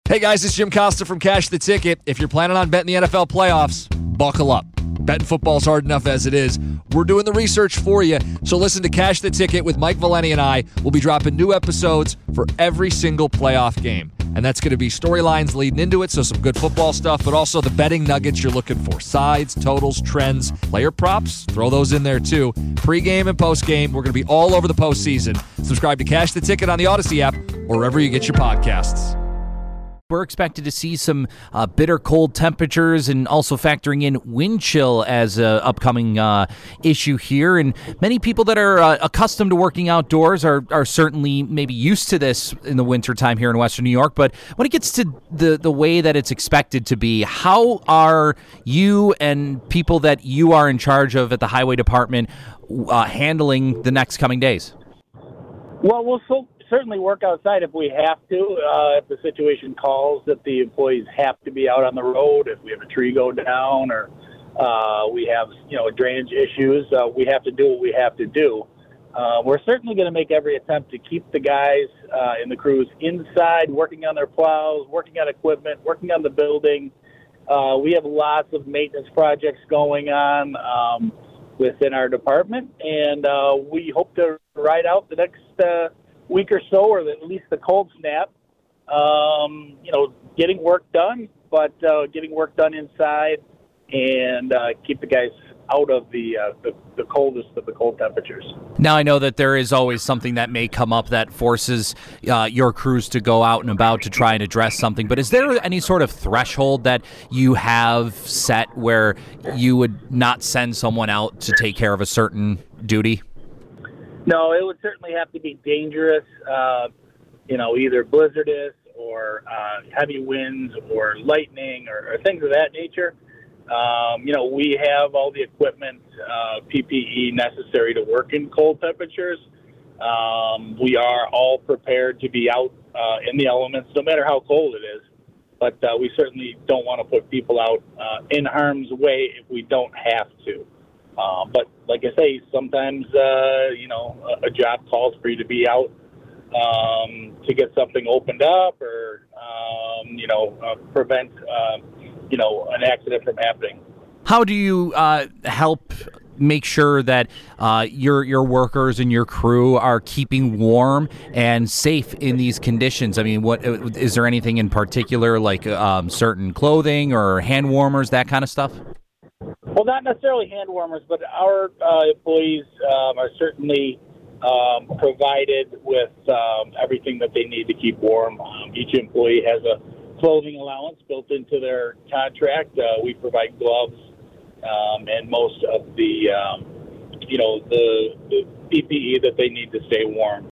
Hey guys, it's Jim Costa from Cash the Ticket. If you're planning on betting the NFL playoffs, buckle up. Betting football's hard enough as it is. We're doing the research for you. So listen to Cash the Ticket with Mike Valeni and I. We'll be dropping new episodes for every single playoff game. And that's going to be storylines leading into it, so some good football stuff, but also the betting nuggets you're looking for. Sides, totals, trends, player props, throw those in there too. Pre-game and post-game, we're going to be all over the postseason. Subscribe to Cash the Ticket on the Odyssey app or wherever you get your podcasts. We're expected to see some bitter cold temperatures and also factoring in wind chill as an upcoming issue here. And many people that are accustomed to working outdoors are certainly maybe used to this in the wintertime here in Western New York. But when it gets to the way that it's expected to be, how are you and people that you are in charge of at the Highway Department handling the next coming days? Well, we'll certainly work outside if we have to. If the situation calls that the employees have to be out on the road, if we have a tree go down or we have drainage issues, we have to do what we have to do. We're certainly going to make every attempt to keep the guys in the crews inside, working on their plows, working on equipment, working on the building. We have lots of maintenance projects going on within our department, and we hope to ride out the next week or so, or at least the cold snap, getting work done, but getting work done inside and keep the guys out of the coldest of the cold temperatures. Now, I know that there is always something that may come up that forces your crews to go out and about to try and address something, but is there any sort of threshold that you have set where you would not send someone out to take care of a certain duty? No, it would certainly have to be dangerous, either blizzardous or heavy winds or lightning or things of that nature. We have all the equipment, PPE necessary to work in cold temperatures. We are all prepared to be out in the elements, no matter how cold it is. But we certainly don't want to put people out in harm's way if we don't have to. But like I say, sometimes, a job calls for you to be out to get something opened up or, prevent, an accident from happening. How do you help make sure that your workers and your crew are keeping warm and safe in these conditions? I mean, what is there anything in particular, like certain clothing or hand warmers, that kind of stuff? Well, not necessarily hand warmers, but our employees are certainly provided with everything that they need to keep warm. Each employee has a clothing allowance built into their contract. We provide gloves and most of the PPE that they need to stay warm.